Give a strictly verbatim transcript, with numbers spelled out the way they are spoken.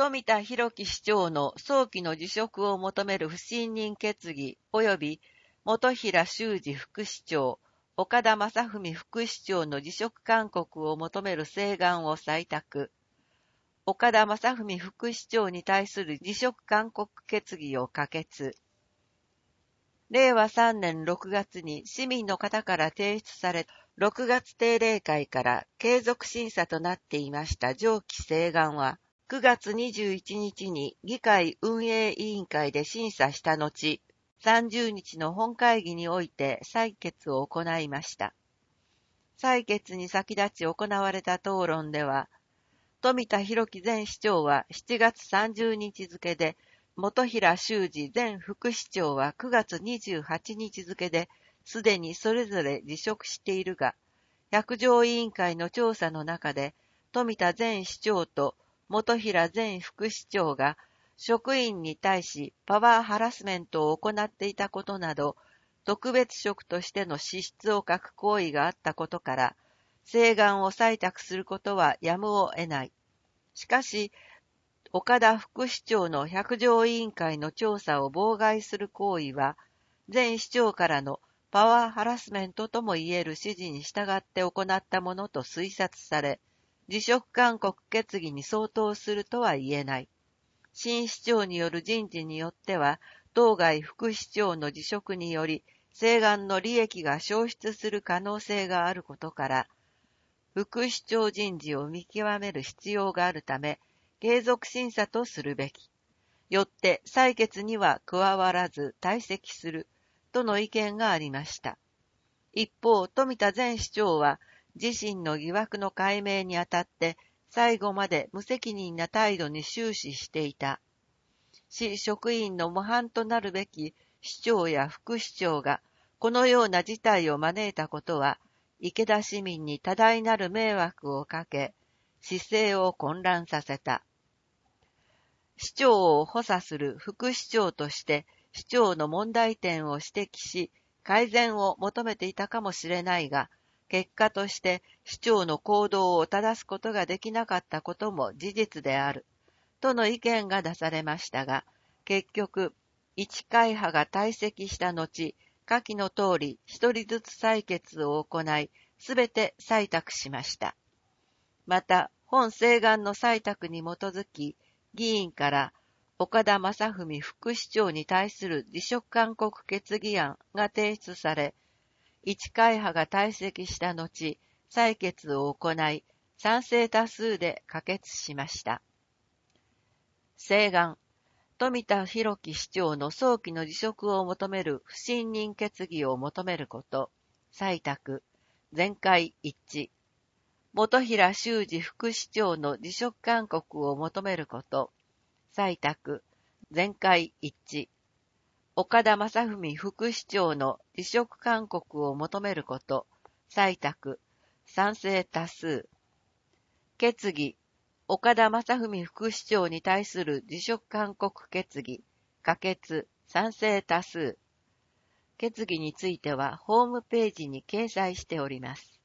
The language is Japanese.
富田裕樹市長の早期の辞職を求める不信任決議及び本平修二副市長、岡田正文副市長の辞職勧告を求める請願を採択。岡田正文副市長に対する辞職勧告決議を可決。れいわさんねんろくがつに市民の方から提出され、ろくがつ定例会から継続審査となっていました上記請願は、くがつにじゅういちにちに議会運営委員会で審査した後、さんじゅうにちの本会議において採決を行いました。採決に先立ち行われた討論では、富田裕樹前市長はしちがつさんじゅうにち付で、本平修二前副市長はくがつにじゅうはちにち付で、すでにそれぞれ辞職しているが、百条委員会の調査の中で、富田前市長と本平前副市長が職員に対しパワーハラスメントを行っていたことなど、特別職としての資質を欠く行為があったことから、請願を採択することはやむを得ない。しかし、岡田副市長の百条委員会の調査を妨害する行為は、前市長からのパワーハラスメントともいえる指示に従って行ったものと推察され、辞職勧告決議に相当するとは言えない。新市長による人事によっては、当該副市長の辞職により、請願の利益が消失する可能性があることから、副市長人事を見極める必要があるため、継続審査とするべき。よって採決には加わらず退席するとの意見がありました。一方、富田前市長は自身の疑惑の解明にあたって最後まで無責任な態度に終始していた。市職員の模範となるべき市長や副市長がこのような事態を招いたことは、池田市民に多大なる迷惑をかけ、市政を混乱させた。市長を補佐する副市長として、市長の問題点を指摘し、改善を求めていたかもしれないが、結果として市長の行動を正すことができなかったことも事実である、との意見が出されましたが、結局、一会派が退席した後、下記の通り一人ずつ採決を行い、すべて採択しました。また、本請願の採択に基づき、議員から岡田正文副市長に対する辞職勧告決議案が提出され、一会派が退席した後、採決を行い、賛成多数で可決しました。請願、富田裕樹市長の早期の辞職を求める不信任決議を求めること、採択、全会一致。本平修二副市長の辞職勧告を求めること、採択、全会一致。岡田正文副市長の辞職勧告を求めること、採択、賛成多数。決議、岡田正文副市長に対する辞職勧告決議、可決、賛成多数。決議についてはホームページに掲載しております。